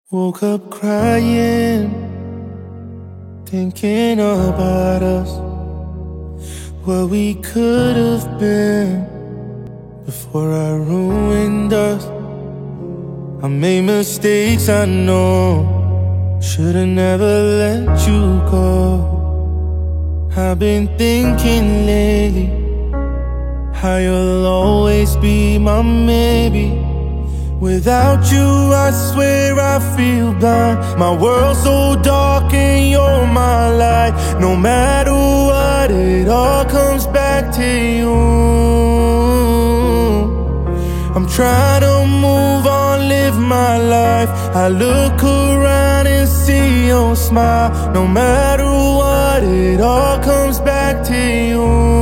Woke up crying, thinking about us, what we could have been before I ruined us. I made mistakes, I know, should've never let you go. I've been thinking lately how you'll always be my maybe. Without you, I swear I feel blind. My world's so dark and you're my light. No matter what, it all comes back to you. I'm trying to move on, live my life. I look around and see your smile. No matter what, it all comes back to you.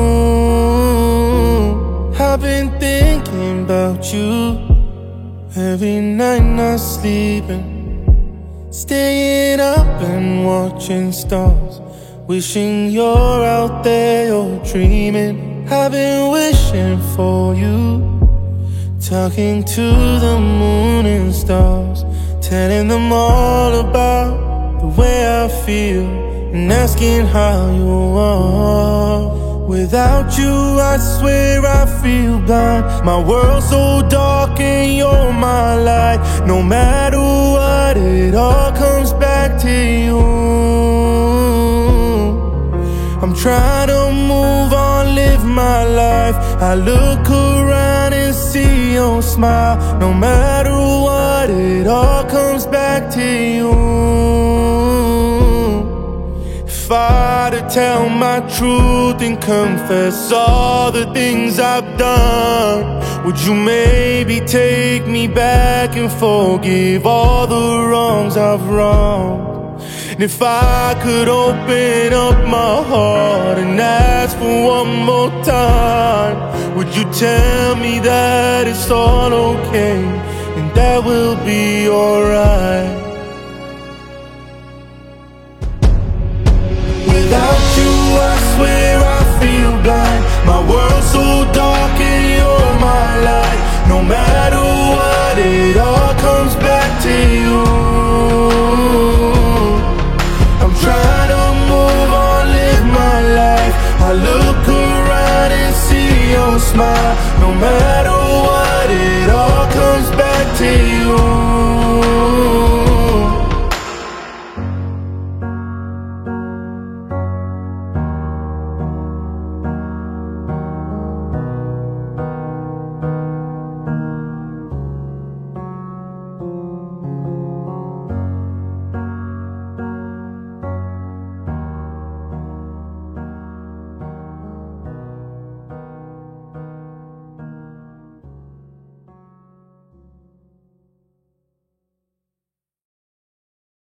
I've been thinking about you every night, not sleeping, staying up and watching stars, wishing you're out there, you're dreaming. I've been wishing for you, talking to the moon and stars, telling them all about the way I feel and asking how you are. Without you, I swear I feel blind. My world's so dark and you're my light. No matter what, it all comes back to you. I'm trying to move on, live my life. I look around and see your smile. No matter what, it all comes back to you. If I had to tell my truth and confess all the things I've done, would you maybe take me back and forgive all the wrongs I've wronged? And if I could open up my heart and ask for one more time, would you tell me that it's all okay and that we'll be alright?